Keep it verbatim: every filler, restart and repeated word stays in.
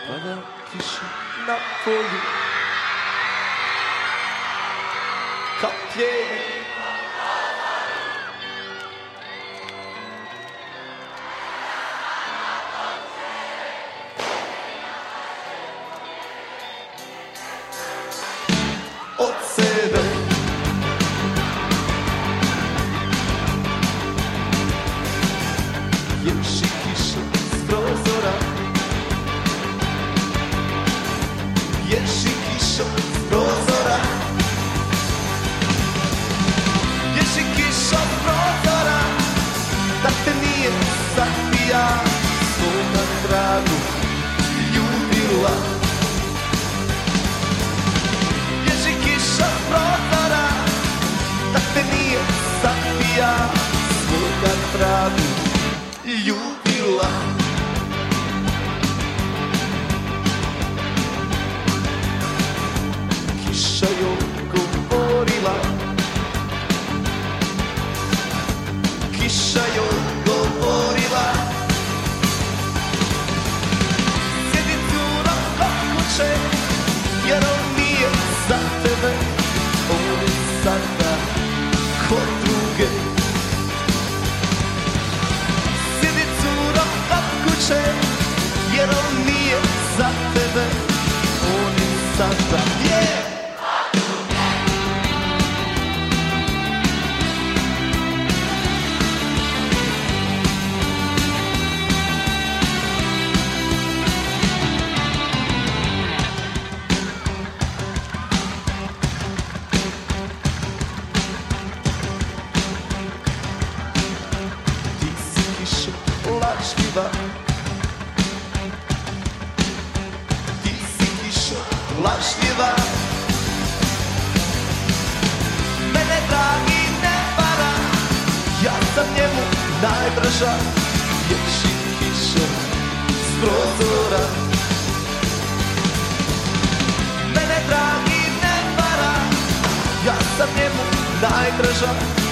Pada kiša na polju kao pjeni. Od sebe ješi kiša s prozora, ješi kiša s prozora, ješi kiša s prozora, da te nije zapija svoga tragu ljubila. Ješi kiša s prozora, da te nije zapija svoga tragu ljubila. Kiša joj govorila, kiša joj govorila, sjedi curo kod kuće, jer on nije za tebe, on je sada kod druge. Sjedi curo kod kuće, jer on nije za tebe, on je sada, yeah! Lažljiva, ti si kiša lažljiva, mene dragi ne vara, ja sam njemu najdraža, ješi kiša s prozora. Mene dragi ne vara, ja sam njemu najdraža,